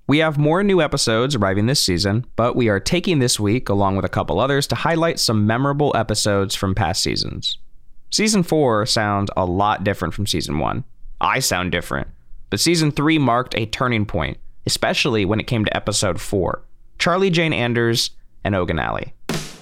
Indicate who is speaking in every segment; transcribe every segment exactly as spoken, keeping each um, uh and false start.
Speaker 1: We have more new episodes arriving this season, but we are taking this week, along with a couple others, to highlight some memorable episodes from past seasons. Season four sounds a lot different from Season one. I sound different. But Season three marked a turning point, especially when it came to Episode four, Charlie Jane Anders and Ogun Alley.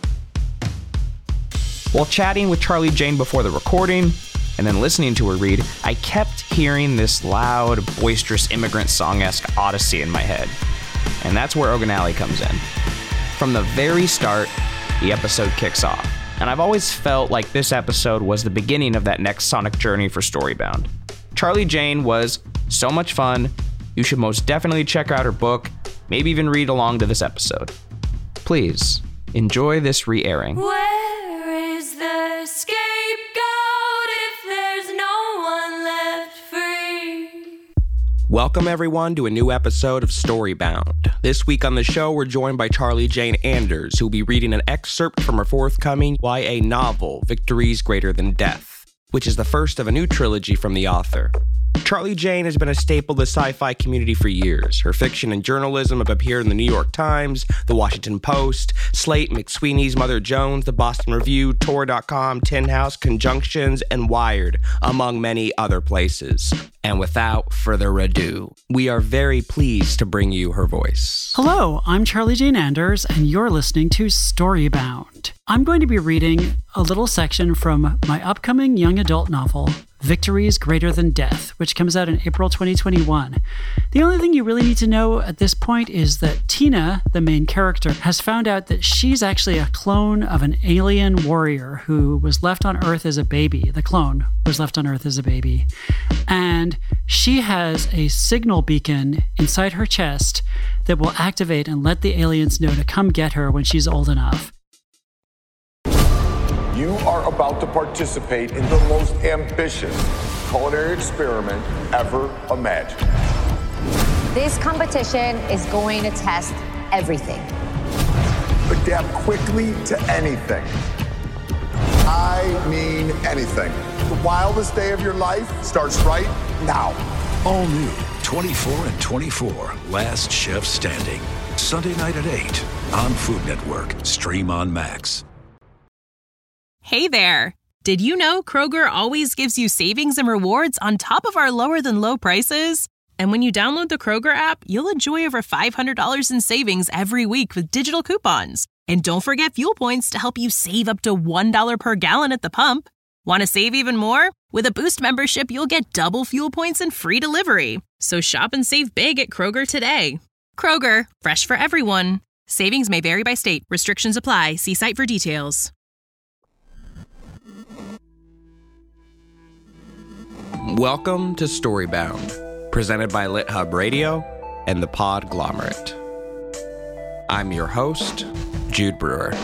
Speaker 1: While chatting with Charlie Jane before the recording, and then listening to her read, I kept hearing this loud, boisterous immigrant song-esque odyssey in my head. And that's where Ogun Alley comes in. From the very start, the episode kicks off. And I've always felt like this episode was the beginning of that next sonic journey for Storybound. Charlie Jane was so much fun. You should most definitely check out her book, maybe even read along to this episode. Please, enjoy this re-airing.
Speaker 2: Where is the scapegoat if there's no one left free?
Speaker 3: Welcome everyone to a new episode of Storybound. This week on the show, we're joined by Charlie Jane Anders, who'll be reading an excerpt from her forthcoming Y A novel, Victories Greater Than Death, which is the first of a new trilogy from the author. Charlie Jane has been a staple of the sci-fi community for years. Her fiction and journalism have appeared in the New York Times, the Washington Post, Slate, McSweeney's, Mother Jones, the Boston Review, Tor dot com, Tin House, Conjunctions, and Wired, among many other places. And without further ado, we are very pleased to bring you her voice.
Speaker 4: Hello, I'm Charlie Jane Anders, and you're listening to Storybound. I'm going to be reading a little section from my upcoming young adult novel, Victories Greater Than Death, which comes out in April twenty twenty-one. The only thing you really need to know at this point is that Tina, the main character, has found out that she's actually a clone of an alien warrior who was left on Earth as a baby. The clone was left on Earth as a baby. And she has a signal beacon inside her chest that will activate and let the aliens know to come get her when she's old enough.
Speaker 5: You are about to participate in the most ambitious culinary experiment ever imagined.
Speaker 6: This competition is going to test everything.
Speaker 5: Adapt quickly to anything. I mean anything. The wildest day of your life starts right now.
Speaker 7: All new, twenty-four and twenty-four, Last Chef Standing. Sunday night at eight on Food Network. Stream on Max.
Speaker 8: Hey there! Did you know Kroger always gives you savings and rewards on top of our lower-than-low prices? And when you download the Kroger app, you'll enjoy over five hundred dollars in savings every week with digital coupons. And don't forget fuel points to help you save up to one dollar per gallon at the pump. Want to save even more? With a Boost membership, you'll get double fuel points and free delivery. So shop and save big at Kroger today. Kroger, fresh for everyone. Savings may vary by state. Restrictions apply. See site for details.
Speaker 3: Welcome to Storybound, presented by LitHub Radio and the Podglomerate. I'm your host, Jude Brewer.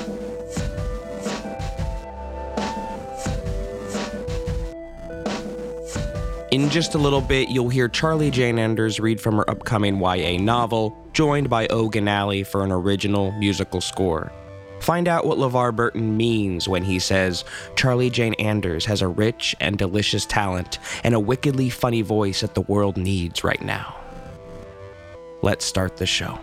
Speaker 3: In just a little bit, you'll hear Charlie Jane Anders read from her upcoming Y A novel, joined by Ogun Alley for an original musical score. Find out what LeVar Burton means when he says, Charlie Jane Anders has a rich and delicious talent and a wickedly funny voice that the world needs right now. Let's start the show.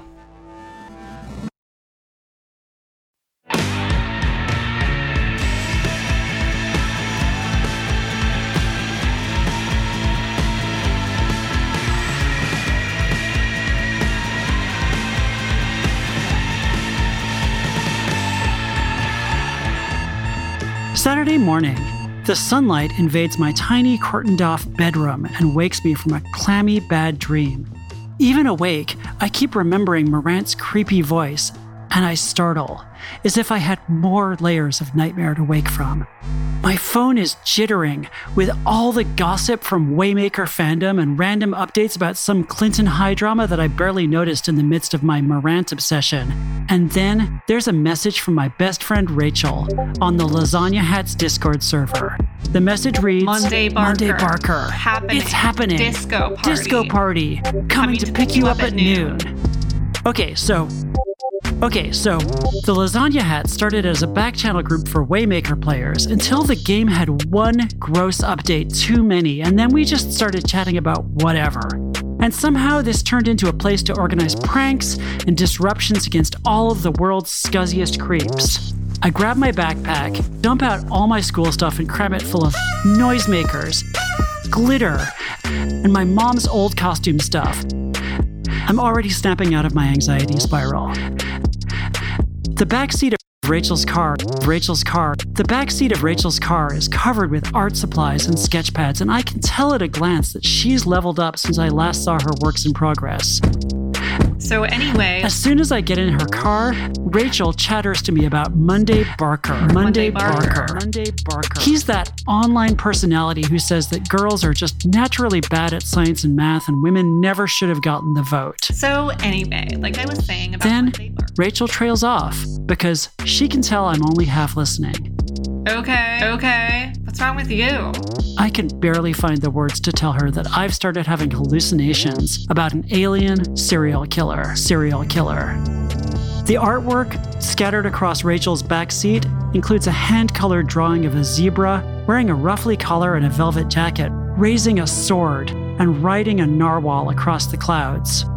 Speaker 4: Saturday morning. The sunlight invades my tiny curtained-off bedroom and wakes me from a clammy, bad dream. Even awake, I keep remembering Morant's creepy voice, and I startle, as if I had more layers of nightmare to wake from. My phone is jittering with all the gossip from Waymaker fandom and random updates about some Clinton High drama that I barely noticed in the midst of my Morant obsession. And then there's a message from my best friend Rachel on the Lasagna Hats Discord server. The message reads,
Speaker 9: Monday Barker.
Speaker 4: Monday Barker.
Speaker 9: Happening.
Speaker 4: It's happening.
Speaker 9: Disco party.
Speaker 4: Disco party. Coming, Coming to, to pick, pick you up, up at noon. noon. Okay, so... Okay, so the Lasagna Hat started as a back-channel group for Waymaker players until the game had one gross update too many, and then we just started chatting about whatever. And somehow this turned into a place to organize pranks and disruptions against all of the world's scuzziest creeps. I grab my backpack, dump out all my school stuff and cram it full of noisemakers, glitter, and my mom's old costume stuff. I'm already snapping out of my anxiety spiral. The backseat of Rachel's car, Rachel's car, the backseat of Rachel's car is covered with art supplies and sketch pads, and I can tell at a glance that she's leveled up since I last saw her works in progress.
Speaker 9: So anyway...
Speaker 4: As soon as I get in her car, Rachel chatters to me about Monday Barker. Monday,
Speaker 9: Monday Barker.
Speaker 4: Barker. Monday Barker. He's that online personality who says that girls are just naturally bad at science and math and women never should have gotten the vote.
Speaker 9: So anyway, like I was saying about
Speaker 4: Then
Speaker 9: Monday Barker.
Speaker 4: Rachel trails off because she can tell I'm only half listening.
Speaker 9: Okay, okay. What's wrong with you?
Speaker 4: I can barely find the words to tell her that I've started having hallucinations about an alien serial killer. Serial killer. The artwork scattered across Rachel's back seat includes a hand-colored drawing of a zebra wearing a ruffly collar and a velvet jacket, raising a sword and riding a narwhal across the clouds.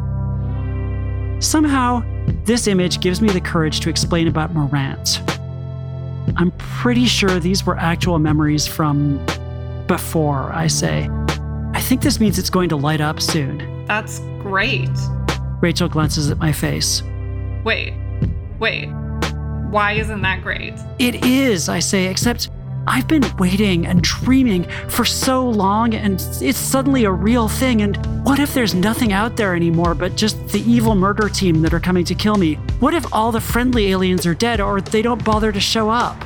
Speaker 4: Somehow, this image gives me the courage to explain about Morant. I'm pretty sure these were actual memories from before, I say. I think this means it's going to light up soon.
Speaker 9: That's great.
Speaker 4: Rachel glances at my face.
Speaker 9: Wait, wait. Why isn't that great?
Speaker 4: It is, I say, except I've been waiting and dreaming for so long, and it's suddenly a real thing, and what if there's nothing out there anymore but just the evil murder team that are coming to kill me? What if all the friendly aliens are dead, or they don't bother to show up?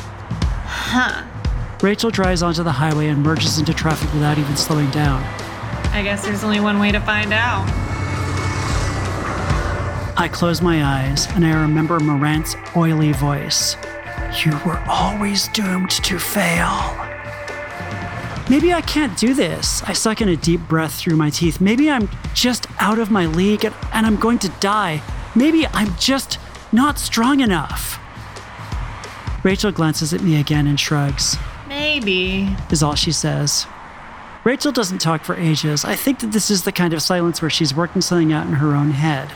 Speaker 9: Huh.
Speaker 4: Rachel drives onto the highway and merges into traffic without even slowing down.
Speaker 9: I guess there's only one way to find out.
Speaker 4: I close my eyes, and I remember Morant's oily voice. You were always doomed to fail. Maybe I can't do this. I suck in a deep breath through my teeth. Maybe I'm just out of my league and, and I'm going to die. Maybe I'm just not strong enough. Rachel glances at me again and shrugs.
Speaker 9: Maybe,
Speaker 4: is all she says. Rachel doesn't talk for ages. I think that this is the kind of silence where she's working something out in her own head.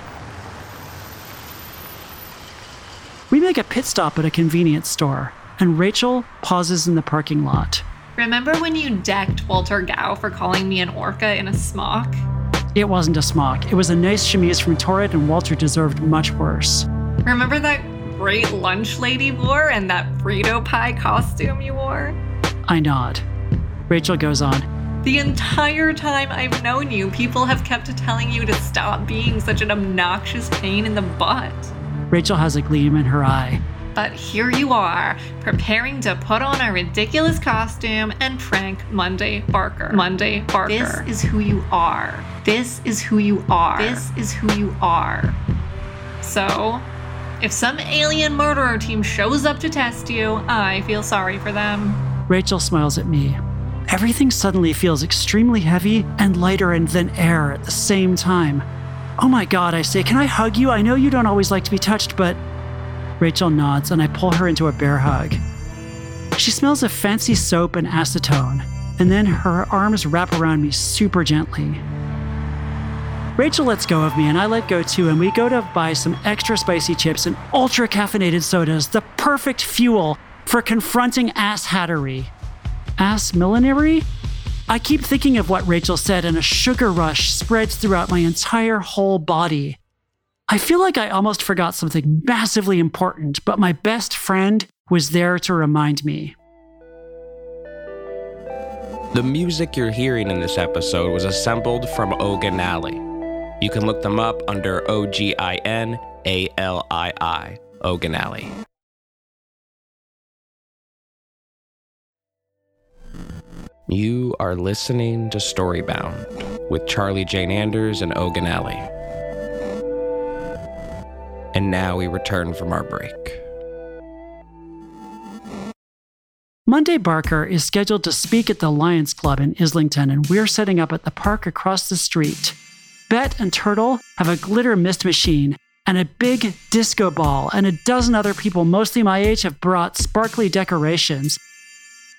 Speaker 4: We make a pit stop at a convenience store, and Rachel pauses in the parking lot.
Speaker 9: Remember when you decked Walter Gao for calling me an orca in a smock?
Speaker 4: It wasn't a smock. It was a nice chemise from Torrid, and Walter deserved much worse.
Speaker 9: Remember that great lunch lady wore and that Frito pie costume you wore?
Speaker 4: I nod. Rachel goes on.
Speaker 9: The entire time I've known you, people have kept telling you to stop being such an obnoxious pain in the butt.
Speaker 4: Rachel has a gleam in her eye.
Speaker 9: But here you are, preparing to put on a ridiculous costume and prank Monday Barker. Monday Barker. This is who you are. This is who you are. This is who you are. So, if some alien murderer team shows up to test you, I feel sorry for them.
Speaker 4: Rachel smiles at me. Everything suddenly feels extremely heavy and lighter than air at the same time. Oh my God, I say, can I hug you? I know you don't always like to be touched, but... Rachel nods and I pull her into a bear hug. She smells of fancy soap and acetone, and then her arms wrap around me super gently. Rachel lets go of me and I let go too, and we go to buy some extra spicy chips and ultra caffeinated sodas, the perfect fuel for confronting ass hattery. Ass millinery? I keep thinking of what Rachel said, and a sugar rush spreads throughout my entire whole body. I feel like I almost forgot something massively important, but my best friend was there to remind me.
Speaker 3: The music you're hearing in this episode was assembled from Oginali. You can look them up under O G I N A L I I, Oginali. You are listening to Storybound with Charlie Jane Anders and Oginali. And now we return from our break.
Speaker 4: Monday Barker is scheduled to speak at the Lions Club in Islington, and we're setting up at the park across the street. Bet and Turtle have a glitter mist machine and a big disco ball, and a dozen other people, mostly my age, have brought sparkly decorations.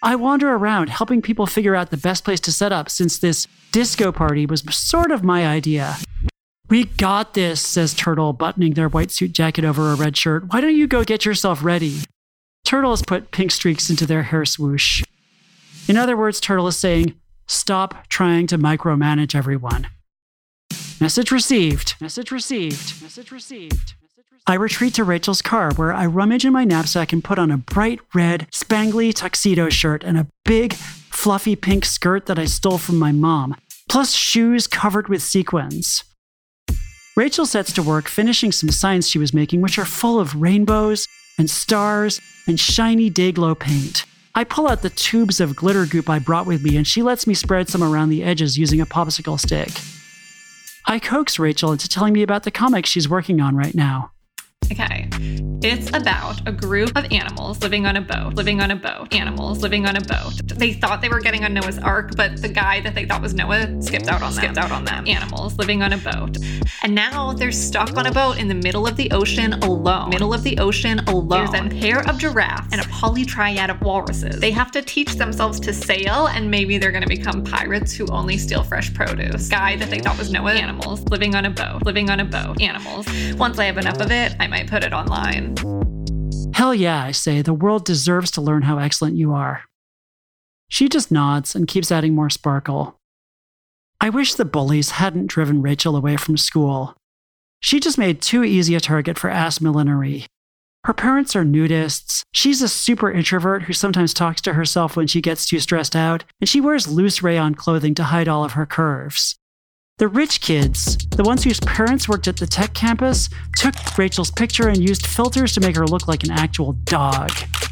Speaker 4: I wander around helping people figure out the best place to set up since this disco party was sort of my idea. We got this, says Turtle, buttoning their white suit jacket over a red shirt. Why don't you go get yourself ready? Turtle has put pink streaks into their hair swoosh. In other words, Turtle is saying, stop trying to micromanage everyone. Message received. Message received. Message received. I retreat to Rachel's car, where I rummage in my knapsack and put on a bright red, spangly tuxedo shirt and a big, fluffy pink skirt that I stole from my mom, plus shoes covered with sequins. Rachel sets to work finishing some signs she was making, which are full of rainbows and stars and shiny Day-Glo paint. I pull out the tubes of glitter goop I brought with me, and she lets me spread some around the edges using a popsicle stick. I coax Rachel into telling me about the comic she's working on right now.
Speaker 9: Okay, it's about a group of animals living on a boat, living on a boat, animals living on a boat. They thought they were getting on Noah's Ark, but the guy that they thought was Noah skipped out on them. Skipped out on them. Animals living on a boat. And now they're stuck on a boat in the middle of the ocean alone. Middle of the ocean alone. There's a pair of giraffes and a polytriad of walruses. They have to teach themselves to sail, and maybe they're gonna become pirates who only steal fresh produce. Guy that they thought was Noah. Animals living on a boat, living on a boat. Animals. Once I have enough of it, I might put it online.
Speaker 4: Hell yeah, I say. The world deserves to learn how excellent you are. She just nods and keeps adding more sparkle. I wish the bullies hadn't driven Rachel away from school. She just made too easy a target for ass millinery. Her parents are nudists. She's a super introvert who sometimes talks to herself when she gets too stressed out, and she wears loose rayon clothing to hide all of her curves. The rich kids, the ones whose parents worked at the tech campus, took Rachel's picture and used filters to make her look like an actual dog.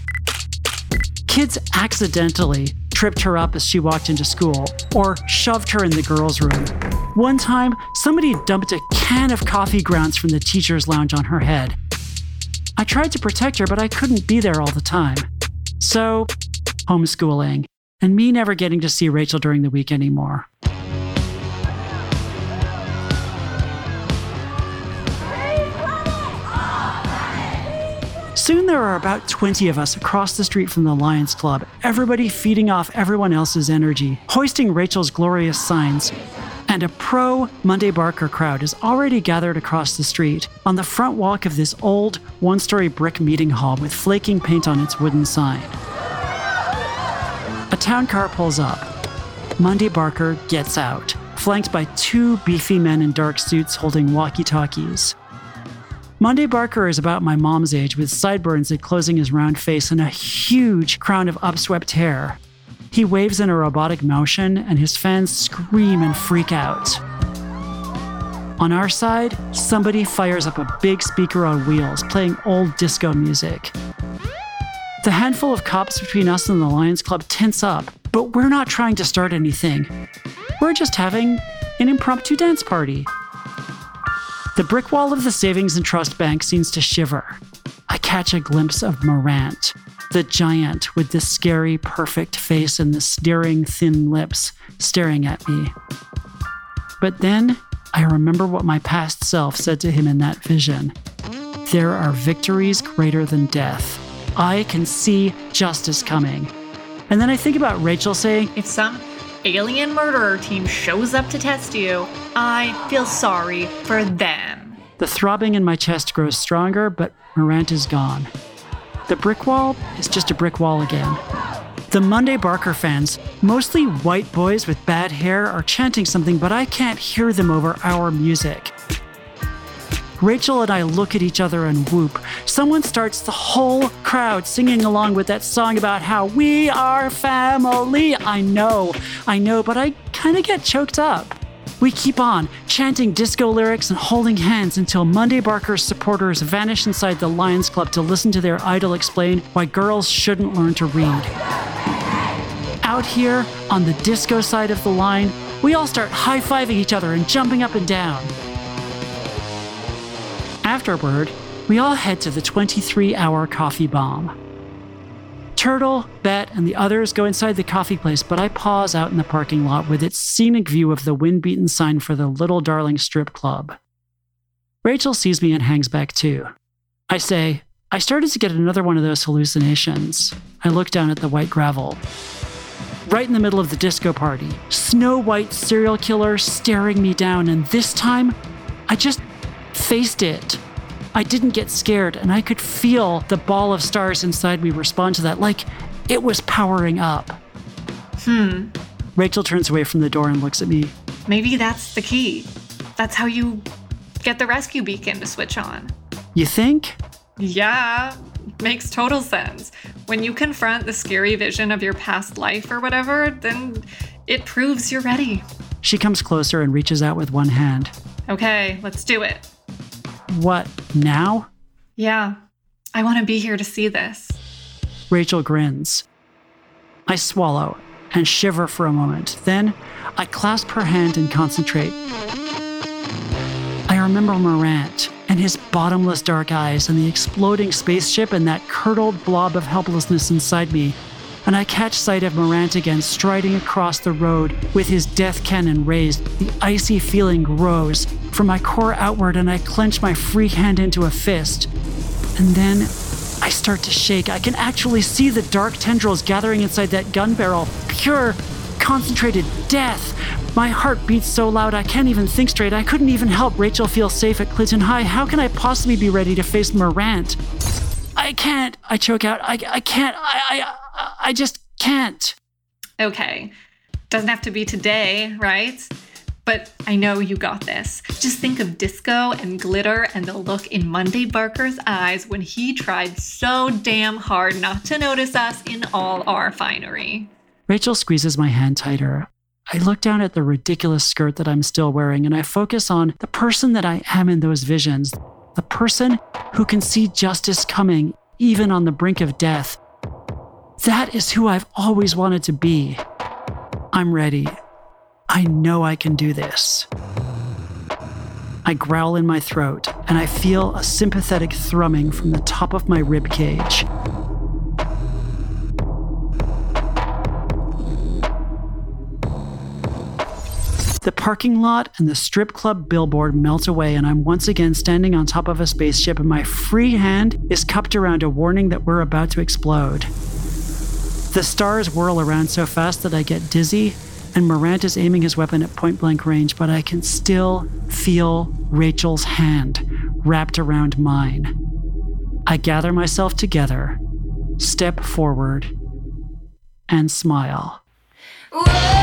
Speaker 4: Kids accidentally tripped her up as she walked into school, or shoved her in the girls' room. One time, somebody dumped a can of coffee grounds from the teacher's lounge on her head. I tried to protect her, but I couldn't be there all the time. So, homeschooling, and me never getting to see Rachel during the week anymore. Soon there are about twenty of us across the street from the Lions Club, everybody feeding off everyone else's energy, hoisting Rachel's glorious signs. And a pro-Monday Barker crowd is already gathered across the street on the front walk of this old one-story brick meeting hall with flaking paint on its wooden sign. A town car pulls up. Monday Barker gets out, flanked by two beefy men in dark suits holding walkie-talkies. Monday Barker is about my mom's age, with sideburns enclosing his round face and a huge crown of upswept hair. He waves in a robotic motion, and his fans scream and freak out. On our side, somebody fires up a big speaker on wheels, playing old disco music. The handful of cops between us and the Lions Club tense up, but we're not trying to start anything. We're just having an impromptu dance party. The brick wall of the Savings and Trust Bank seems to shiver. I catch a glimpse of Morant, the giant with the scary, perfect face and the sneering, thin lips staring at me. But then I remember what my past self said to him in that vision. There are victories greater than death. I can see justice coming. And then I think about Rachel saying,
Speaker 9: If some alien murderer team shows up to test you, I feel sorry for them.
Speaker 4: The throbbing in my chest grows stronger, but Morant is gone. The brick wall is just a brick wall again. The Monday Barker fans, mostly white boys with bad hair, are chanting something, but I can't hear them over our music. Rachel and I look at each other and whoop. Someone starts the whole crowd singing along with that song about how we are family. I know, I know, but I kind of get choked up. We keep on, chanting disco lyrics and holding hands until Monday Barker's supporters vanish inside the Lions Club to listen to their idol explain why girls shouldn't learn to read. Out here, on the disco side of the line, we all start high-fiving each other and jumping up and down. Afterward, we all head to the twenty-three hour coffee bomb. Turtle, Bet, and the others go inside the coffee place, but I pause out in the parking lot with its scenic view of the wind-beaten sign for the Little Darling Strip Club. Rachel sees me and hangs back too. I say, I started to get another one of those hallucinations. I looked down at the white gravel. Right in the middle of the disco party, Snow White serial killer staring me down, and this time, I just faced it. I didn't get scared, and I could feel the ball of stars inside me respond to that, like it was powering up.
Speaker 9: Hmm.
Speaker 4: Rachel turns away from the door and looks at me.
Speaker 9: Maybe that's the key. That's how you get the rescue beacon to switch on.
Speaker 4: You think?
Speaker 9: Yeah, makes total sense. When you confront the scary vision of your past life or whatever, then it proves you're ready.
Speaker 4: She comes closer and reaches out with one hand.
Speaker 9: Okay, let's do it.
Speaker 4: What, now?
Speaker 9: Yeah, I want to be here to see this.
Speaker 4: Rachel grins. I swallow and shiver for a moment. Then I clasp her hand and concentrate. I remember Morant and his bottomless dark eyes and the exploding spaceship and that curdled blob of helplessness inside me. And I catch sight of Morant again striding across the road with his death cannon raised. The icy feeling grows from my core outward, and I clench my free hand into a fist. And then I start to shake. I can actually see the dark tendrils gathering inside that gun barrel. Pure, concentrated death. My heart beats so loud I can't even think straight. I couldn't even help Rachel feel safe at Clinton High. How can I possibly be ready to face Morant? I can't. I choke out. I, I can't. I, I, I just can't.
Speaker 9: Okay. Doesn't have to be today, right? But I know you got this. Just think of disco and glitter and the look in Monday Barker's eyes when he tried so damn hard not to notice us in all our finery.
Speaker 4: Rachel squeezes my hand tighter. I look down at the ridiculous skirt that I'm still wearing, and I focus on the person that I am in those visions. The person who can see justice coming, even on the brink of death. That is who I've always wanted to be. I'm ready. I know I can do this. I growl in my throat, and I feel a sympathetic thrumming from the top of my rib cage. The parking lot and the strip club billboard melt away, and I'm once again standing on top of a spaceship, and my free hand is cupped around a warning that we're about to explode. The stars whirl around so fast that I get dizzy, and Morant is aiming his weapon at point-blank range, but I can still feel Rachel's hand wrapped around mine. I gather myself together, step forward, and smile.
Speaker 2: Whoa!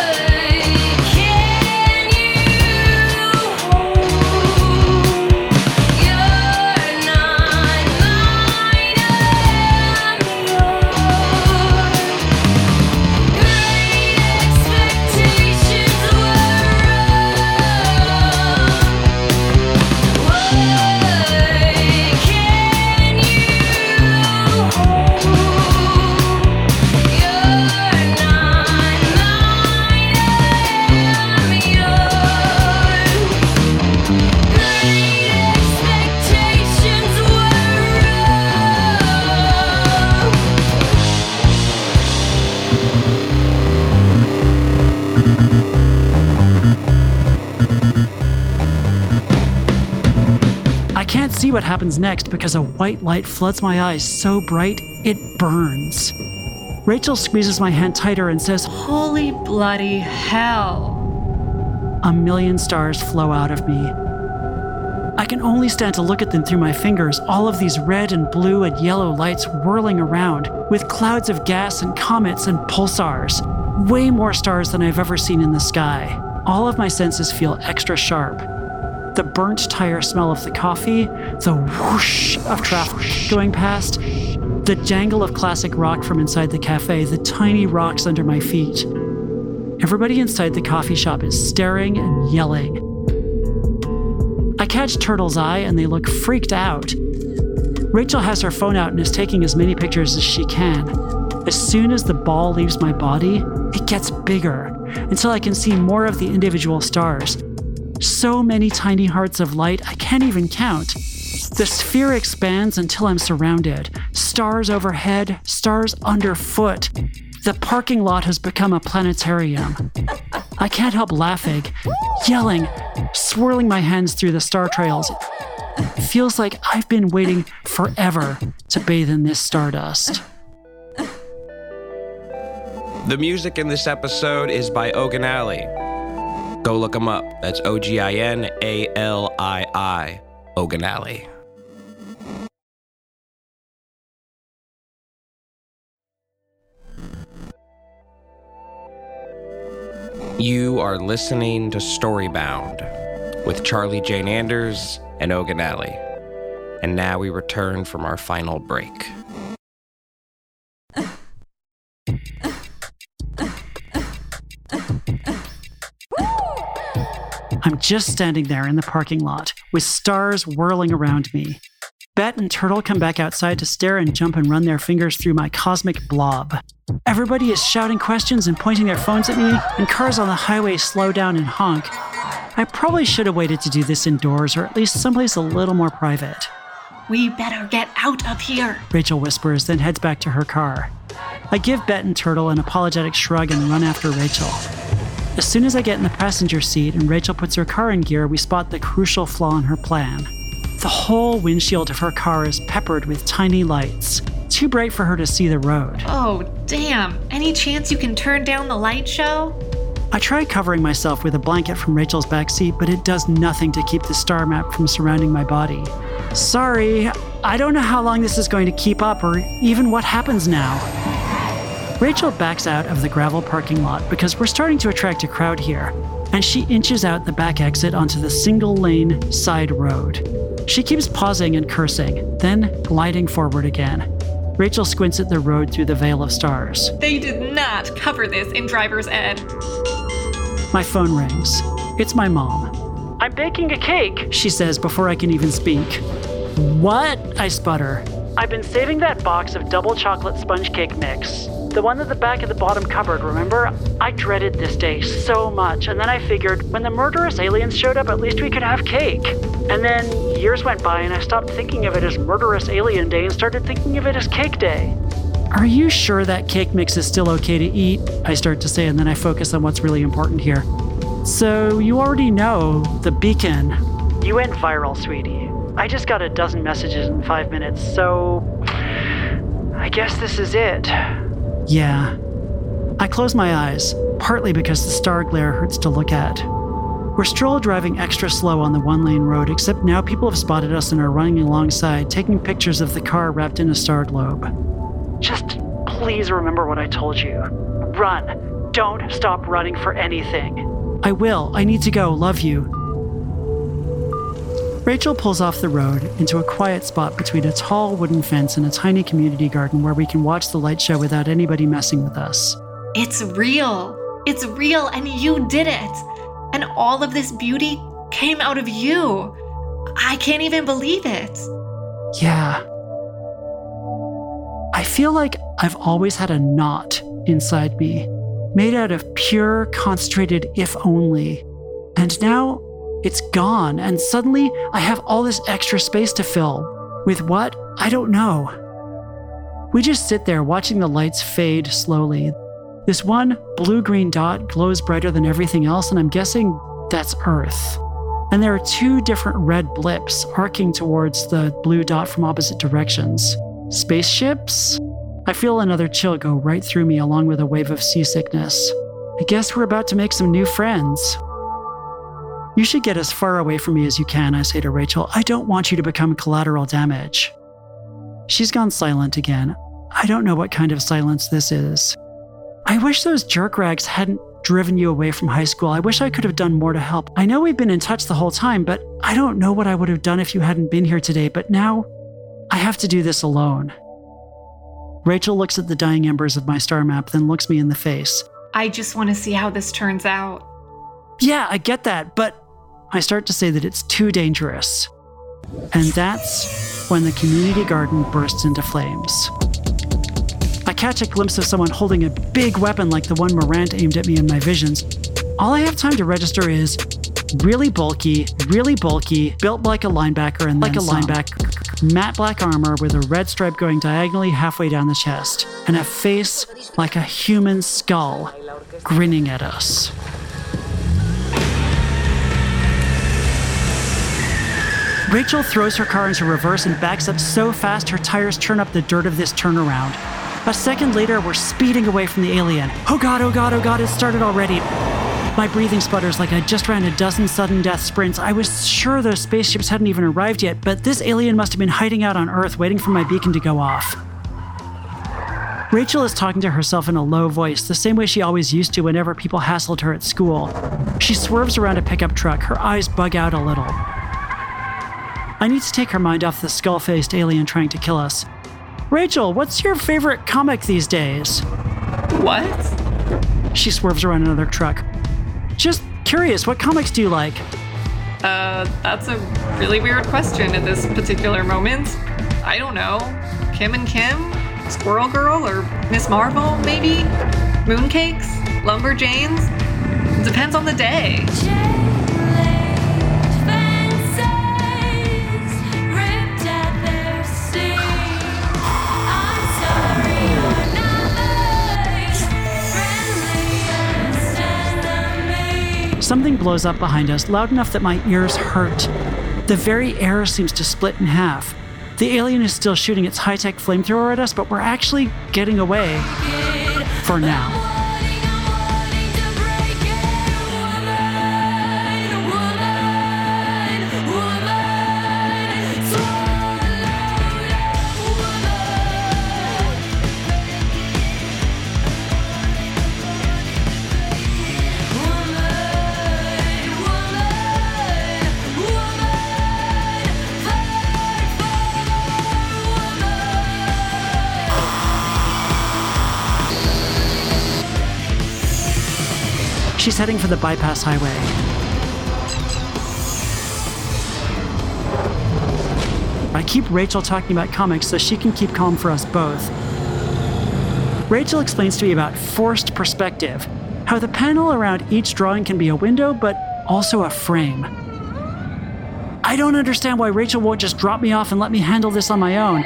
Speaker 4: See what happens next because a white light floods my eyes so bright it burns. Rachel squeezes my hand tighter and says,
Speaker 9: "Holy bloody hell."
Speaker 4: A million stars flow out of me. I can only stand to look at them through my fingers, all of these red and blue and yellow lights whirling around with clouds of gas and comets and pulsars. Way more stars than I've ever seen in the sky. All of my senses feel extra sharp. The burnt tire smell of the coffee, the whoosh of traffic going past, the jangle of classic rock from inside the cafe, the tiny rocks under my feet. Everybody inside the coffee shop is staring and yelling. I catch Turtle's eye and they look freaked out. Rachel has her phone out and is taking as many pictures as she can. As soon as the ball leaves my body, it gets bigger until I can see more of the individual stars. So many tiny hearts of light, I can't even count. The sphere expands until I'm surrounded. Stars overhead, stars underfoot. The parking lot has become a planetarium. I can't help laughing, yelling, swirling my hands through the star trails. It feels like I've been waiting forever to bathe in this stardust.
Speaker 3: The music in this episode is by Oganali. Go look him up. That's O G I N A L I I, Oganali. You are listening to Storybound with Charlie Jane Anders and Oganali. And now we return from our final break.
Speaker 4: I'm just standing there in the parking lot with stars whirling around me. Bet and Turtle come back outside to stare and jump and run their fingers through my cosmic blob. Everybody is shouting questions and pointing their phones at me, and cars on the highway slow down and honk. I probably should have waited to do this indoors, or at least someplace a little more private.
Speaker 9: We better get out of here,
Speaker 4: Rachel whispers, then heads back to her car. I give Bet and Turtle an apologetic shrug and run after Rachel. As soon as I get in the passenger seat and Rachel puts her car in gear, we spot the crucial flaw in her plan. The whole windshield of her car is peppered with tiny lights, too bright for her to see the road.
Speaker 9: Oh, damn. Any chance you can turn down the light show?
Speaker 4: I try covering myself with a blanket from Rachel's backseat, but it does nothing to keep the star map from surrounding my body. Sorry, I don't know how long this is going to keep up or even what happens now. Rachel backs out of the gravel parking lot because we're starting to attract a crowd here, and she inches out the back exit onto the single-lane side road. She keeps pausing and cursing, then gliding forward again. Rachel squints at the road through the veil of stars.
Speaker 9: They did not cover this in driver's ed.
Speaker 4: My phone rings. It's my mom. I'm baking a cake, she says before I can even speak. What? I sputter. I've been saving that box of double chocolate sponge cake mix. The one at the back of the bottom cupboard, remember? I dreaded this day so much, and then I figured when the murderous aliens showed up, at least we could have cake. And then years went by and I stopped thinking of it as Murderous Alien Day and started thinking of it as Cake Day. Are you sure that cake mix is still okay to eat? I start to say, and then I focus on what's really important here. So you already know, the beacon. You went viral, sweetie. I just got a dozen messages in five minutes, so I guess this is it. Yeah. I close my eyes, partly because the star glare hurts to look at. We're stroll driving extra slow on the one-lane road, except now people have spotted us and are running alongside, taking pictures of the car wrapped in a star globe. Just please remember what I told you. Run. Don't stop running for anything. I will. I need to go. Love you. Rachel pulls off the road into a quiet spot between a tall wooden fence and a tiny community garden where we can watch the light show without anybody messing with us.
Speaker 9: It's real. It's real, and you did it. And all of this beauty came out of you. I can't even believe it.
Speaker 4: Yeah. I feel like I've always had a knot inside me, made out of pure, concentrated if only. And now it's gone, and suddenly I have all this extra space to fill. With what? I don't know. We just sit there watching the lights fade slowly. This one blue-green dot glows brighter than everything else, and I'm guessing that's Earth. And there are two different red blips arcing towards the blue dot from opposite directions. Spaceships? I feel another chill go right through me along with a wave of seasickness. I guess we're about to make some new friends. You should get as far away from me as you can, I say to Rachel. I don't want you to become collateral damage. She's gone silent again. I don't know what kind of silence this is. I wish those jerk rags hadn't driven you away from high school. I wish I could have done more to help. I know we've been in touch the whole time, but I don't know what I would have done if you hadn't been here today. But now, I have to do this alone. Rachel looks at the dying embers of my star map, then looks me in the face.
Speaker 9: I just want to see how this turns out.
Speaker 4: Yeah, I get that, but I start to say that it's too dangerous. And that's when the community garden bursts into flames. I catch a glimpse of someone holding a big weapon like the one Morant aimed at me in my visions. All I have time to register is really bulky, really bulky, built like a linebacker and like a some. linebacker, matte black armor with a red stripe going diagonally halfway down the chest, and a face like a human skull grinning at us. Rachel throws her car into reverse and backs up so fast her tires churn up the dirt of this turnaround. A second later, we're speeding away from the alien. Oh god, oh god, oh god, it started already. My breathing sputters like I just ran a dozen sudden death sprints. I was sure those spaceships hadn't even arrived yet, but this alien must have been hiding out on Earth waiting for my beacon to go off. Rachel is talking to herself in a low voice, the same way she always used to whenever people hassled her at school. She swerves around a pickup truck, her eyes bug out a little. I need to take her mind off the skull-faced alien trying to kill us. Rachel, what's your favorite comic these days?
Speaker 9: What?
Speaker 4: She swerves around another truck. Just curious, what comics do you like?
Speaker 9: Uh, that's a really weird question at this particular moment. I don't know. Kim and Kim? Squirrel Girl? Or Miss Marvel, maybe? Mooncakes? Lumberjanes? Depends on the day.
Speaker 4: Something blows up behind us, loud enough that my ears hurt. The very air seems to split in half. The alien is still shooting its high-tech flamethrower at us, but we're actually getting away. For now. She's heading for the bypass highway. I keep Rachel talking about comics so she can keep calm for us both. Rachel explains to me about forced perspective, how the panel around each drawing can be a window, but also a frame. I don't understand why Rachel won't just drop me off and let me handle this on my own.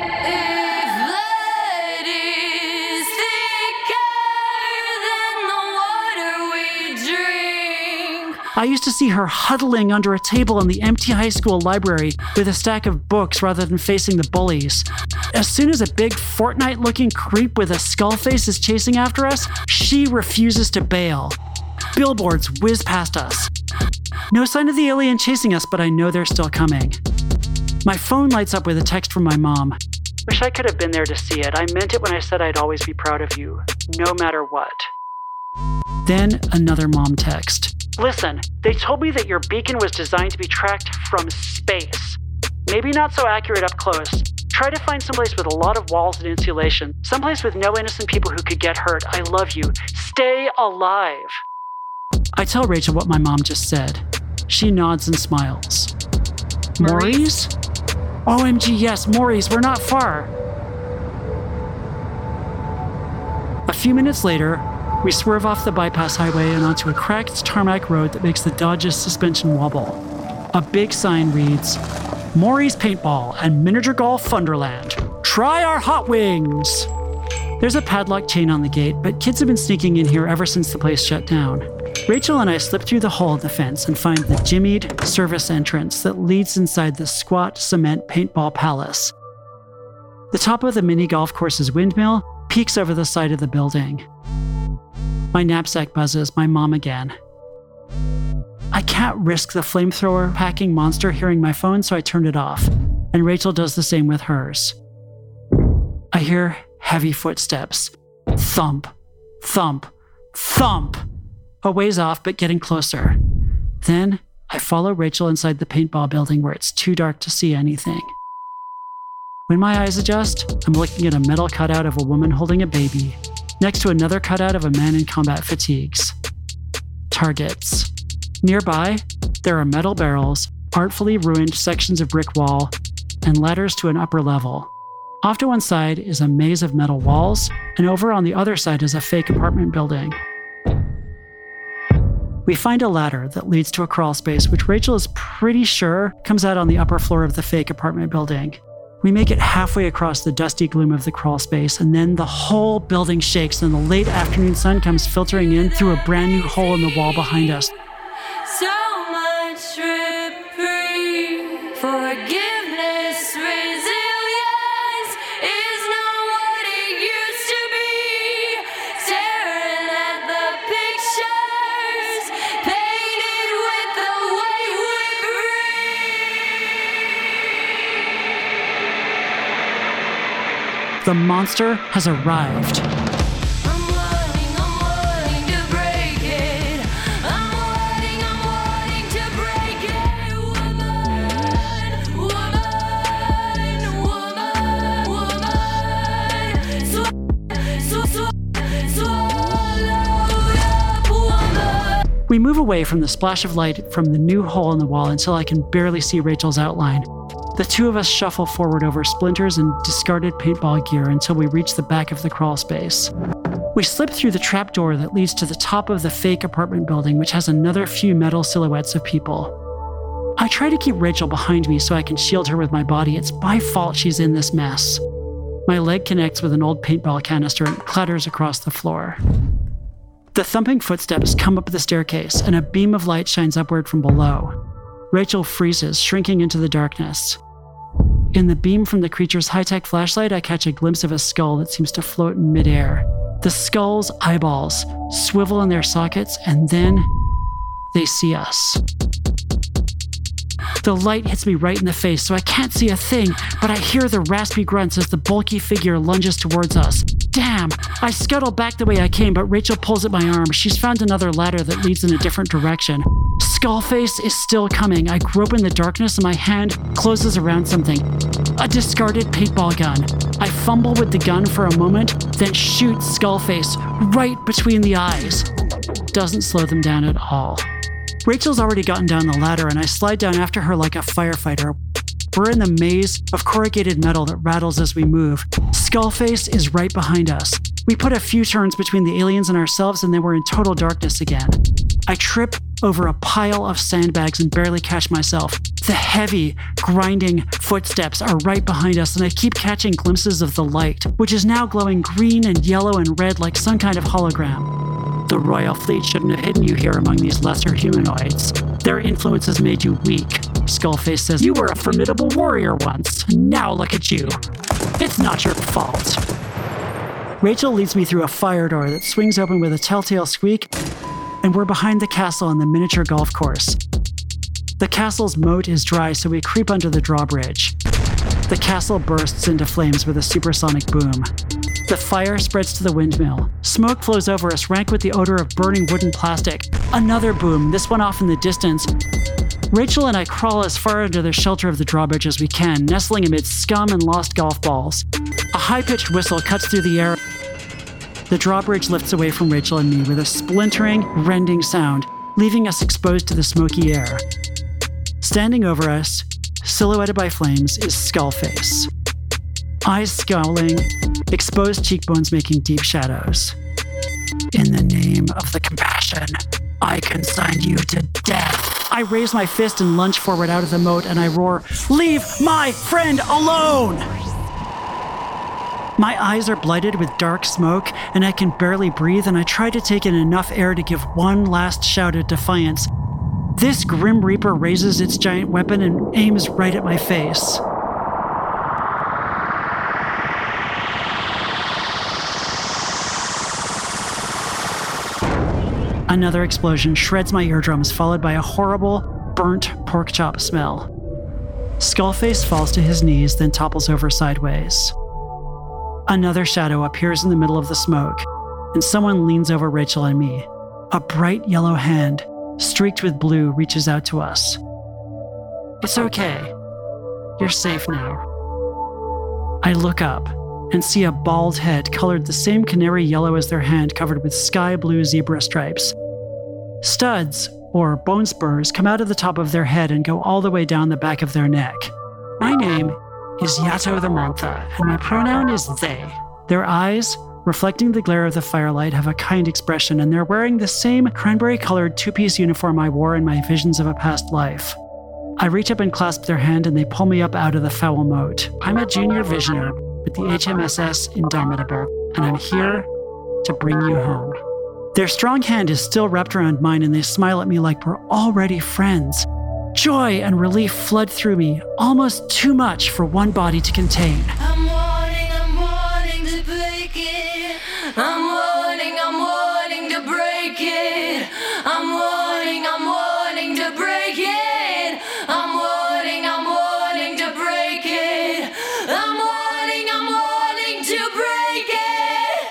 Speaker 4: I used to see her huddling under a table in the empty high school library with a stack of books rather than facing the bullies. As soon as a big Fortnite-looking creep with a skull face is chasing after us, she refuses to bail. Billboards whiz past us. No sign of the alien chasing us, but I know they're still coming. My phone lights up with a text from my mom. Wish I could have been there to see it. I meant it when I said I'd always be proud of you, no matter what. Then another mom text. Listen, they told me that your beacon was designed to be tracked from space. Maybe not so accurate up close. Try to find someplace with a lot of walls and insulation. Someplace with no innocent people who could get hurt. I love you. Stay alive. I tell Rachel what my mom just said. She nods and smiles. Maurice? O M G, yes, Maurice, we're not far. A few minutes later, we swerve off the bypass highway and onto a cracked tarmac road that makes the Dodge's suspension wobble. A big sign reads, Maurice Paintball and Miniature Golf Funderland. Try our hot wings! There's a padlock chain on the gate, but kids have been sneaking in here ever since the place shut down. Rachel and I slip through the hole in the fence and find the jimmied service entrance that leads inside the squat cement paintball palace. The top of the mini golf course's windmill peeks over the side of the building. My knapsack buzzes, my mom again. I can't risk the flamethrower packing monster hearing my phone, so I turn it off, and Rachel does the same with hers. I hear heavy footsteps. Thump, thump, thump! A ways off, but getting closer. Then I follow Rachel inside the paintball building where it's too dark to see anything. When my eyes adjust, I'm looking at a metal cutout of a woman holding a baby, next to another cutout of a man in combat fatigues. Targets. Nearby, there are metal barrels, artfully ruined sections of brick wall, and ladders to an upper level. Off to one side is a maze of metal walls, and over on the other side is a fake apartment building. We find a ladder that leads to a crawl space, which Rachel is pretty sure comes out on the upper floor of the fake apartment building. We make it halfway across the dusty gloom of the crawl space, and then the whole building shakes and the late afternoon sun comes filtering in through a brand new hole in the wall behind us.
Speaker 2: So much reprieve Forgiveness, resilience is not what it used to be. Staring at the pictures painted with the way we breathe.
Speaker 4: The monster has arrived. We move away from the splash of light from the new hole in the wall until I can barely see Rachel's outline. The two of us shuffle forward over splinters and discarded paintball gear until we reach the back of the crawl space. We slip through the trapdoor that leads to the top of the fake apartment building, which has another few metal silhouettes of people. I try to keep Rachel behind me so I can shield her with my body. It's my fault she's in this mess. My leg connects with an old paintball canister and clatters across the floor. The thumping footsteps come up the staircase, and a beam of light shines upward from below. Rachel freezes, shrinking into the darkness. In the beam from the creature's high-tech flashlight, I catch a glimpse of a skull that seems to float in midair. The skull's eyeballs swivel in their sockets, and then they see us. The light hits me right in the face, so I can't see a thing, but I hear the raspy grunts as the bulky figure lunges towards us. Damn! I scuttle back the way I came, but Rachel pulls at my arm. She's found another ladder that leads in a different direction. Skullface is still coming. I grope in the darkness and my hand closes around something. A discarded paintball gun. I fumble with the gun for a moment, then shoot Skullface right between the eyes. Doesn't slow them down at all. Rachel's already gotten down the ladder, and I slide down after her like a firefighter. We're in the maze of corrugated metal that rattles as we move. Skullface is right behind us. We put a few turns between the aliens and ourselves, and then we're in total darkness again. I trip over a pile of sandbags and barely catch myself. The heavy, grinding footsteps are right behind us, and I keep catching glimpses of the light, which is now glowing green and yellow and red like some kind of hologram. The Royal Fleet shouldn't have hidden you here among these lesser humanoids. Their influence has made you weak. Skullface says, you were a formidable warrior once. Now look at you. It's not your fault. Rachel leads me through a fire door that swings open with a telltale squeak, and we're behind the castle on the miniature golf course. The castle's moat is dry, so we creep under the drawbridge. The castle bursts into flames with a supersonic boom. The fire spreads to the windmill. Smoke flows over us, rank with the odor of burning wood and plastic. Another boom, this one off in the distance. Rachel and I crawl as far under the shelter of the drawbridge as we can, nestling amid scum and lost golf balls. A high-pitched whistle cuts through the air. The drawbridge lifts away from Rachel and me with a splintering, rending sound, leaving us exposed to the smoky air. Standing over us, silhouetted by flames, is Skullface. Eyes scowling, exposed cheekbones making deep shadows. In the name of the compassion, I consign you to death. I raise my fist and lunge forward out of the moat, and I roar, leave my friend alone! My eyes are blighted with dark smoke, and I can barely breathe, and I try to take in enough air to give one last shout of defiance. This Grim Reaper raises its giant weapon and aims right at my face. Another explosion shreds my eardrums, followed by a horrible, burnt pork chop smell. Skullface falls to his knees, then topples over sideways. Another shadow appears in the middle of the smoke, and someone leans over Rachel and me. A bright yellow hand, streaked with blue, reaches out to us. It's okay. You're safe now. I look up and see a bald head colored the same canary yellow as their hand, covered with sky blue zebra stripes. Studs, or bone spurs, come out of the top of their head and go all the way down the back of their neck. My name is Yato the Mantha, and my pronoun is they. Their eyes, reflecting the glare of the firelight, have a kind expression, and they're wearing the same cranberry-colored two-piece uniform I wore in my visions of a past life. I reach up and clasp their hand, and they pull me up out of the foul moat. I'm a junior visioner with the H M S S Indomitable, and I'm here to bring you home. Their strong hand is still wrapped around mine, and they smile at me like we're already friends. Joy and relief flood through me, almost too much for one body to contain.
Speaker 2: I'm wanting, I'm wanting to break it. I'm wanting, I'm wanting to break it. I'm wanting, I'm wanting to break it. I'm wanting, I'm wanting to break it. I'm wanting, I'm wanting to break it.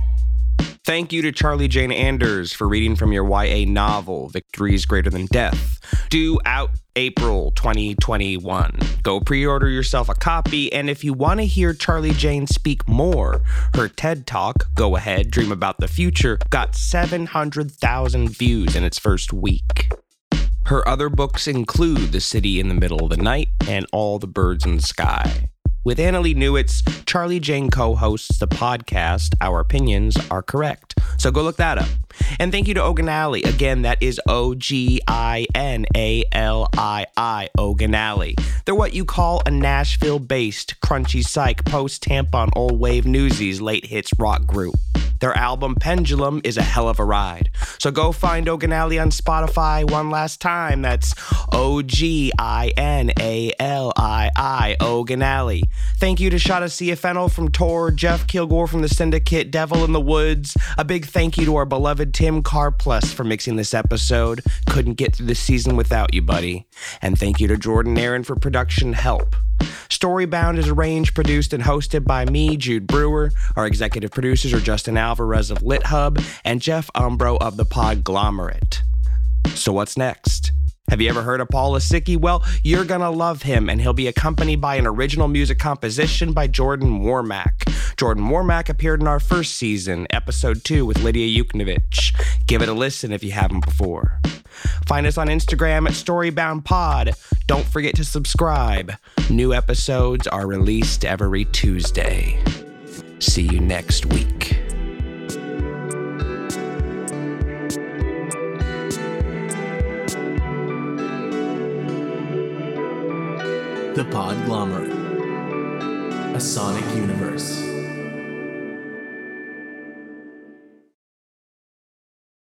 Speaker 3: Thank you to Charlie Jane Anders for reading from your Y A novel, Victories Greater Than Death, due out April twenty twenty-one. Go pre-order yourself a copy, and if you want to hear Charlie Jane speak more, her TED Talk, Go Ahead, Dream About the Future, got seven hundred thousand views in its first week. Her other books include The City in the Middle of the Night and All the Birds in the Sky. With Annalee Newitz, Charlie Jane co-hosts the podcast Our Opinions Are Correct. So go look that up. And thank you to Oganali. Again, that is O G I N A L I I, Oganali. They're what you call a Nashville-based, crunchy psych, post-tampon, old wave newsies, late hits rock group. Their album Pendulum is a hell of a ride. So go find Oganali on Spotify one last time. That's O G I N A L I I, Oganali. Thank you to Shada Ciafeno from Tor, Jeff Kilgore from the Syndicate, Devil in the Woods. A big thank you to our beloved Tim Carplus for mixing this episode. Couldn't get through the season without you, buddy. And thank you to Jordan Aaron for production help. Storybound is arranged, produced, and hosted by me, Jude Brewer. Our executive producers are Justin Alvarez of LitHub and Jeff Umbro of the Podglomerate. So what's next? Have you ever heard of Paul Lisicky? Well, you're gonna love him, and he'll be accompanied by an original music composition by Jordan Warmack. Jordan Warmack appeared in our first season, episode two, with Lydia Yuknovich. Give it a listen if you haven't before. Find us on Instagram at StoryboundPod. Don't forget to subscribe. New episodes are released every Tuesday. See you next week.
Speaker 10: The Podglomerate, a sonic universe.